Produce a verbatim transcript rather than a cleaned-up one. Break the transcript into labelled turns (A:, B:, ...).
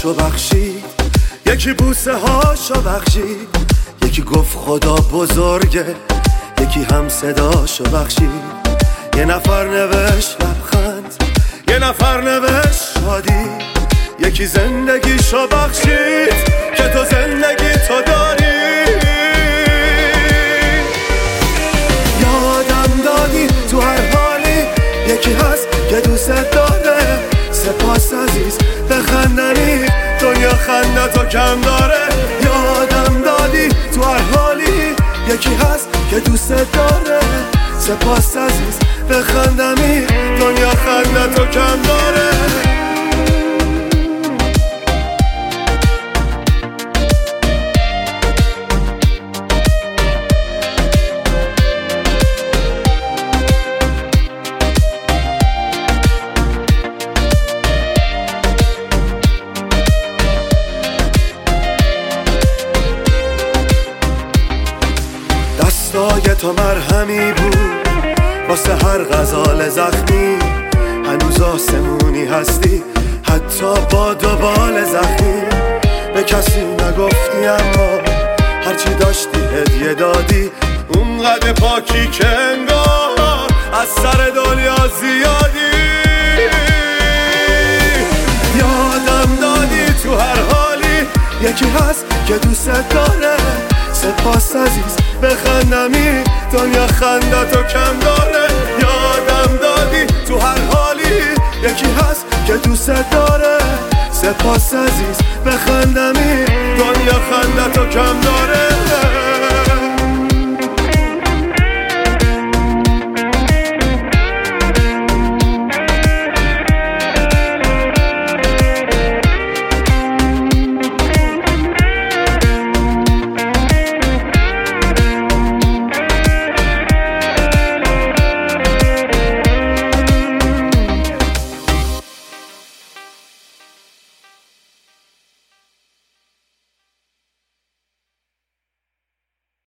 A: هاشو بخشید، یکی بوسه هاشو بخشید، یکی گفت خدا بزرگه، یکی هم صداشو بخشید. یه نفر نوشت لبخند، یه نفر نوشت شادی، یکی زندگیشو بخشید که تو زندگی تو داری. یادم دادی تو هر حالی، یکی هست که دوست داره. سپاس عزیز بخندنی، دنیا خنده تو کم داره. یادم دادی تو هر حالی، یکی هست که دوست داره. سپاس عزیز بخندنی، دنیا خنده تو کم داره. دستای تو مرهمی بود واسه هر غزال زخمی. هنوز آسمونی هستی حتی با دو بال زخمی. به کسی نگفتی اما هرچی داشتی هدیه دادی. اونقدر پاکی که انگار از سر دنیا زیادی. یادم دادی تو هر حالی، یکی هست که دوست داره. سپاس عزیز بخندمی، دنیا خنده تو کم داره. یادم دادی تو هر حالی، یکی هست که دوست داره. سپاس عزیز بخندمی، دنیا خنده تو کم داره.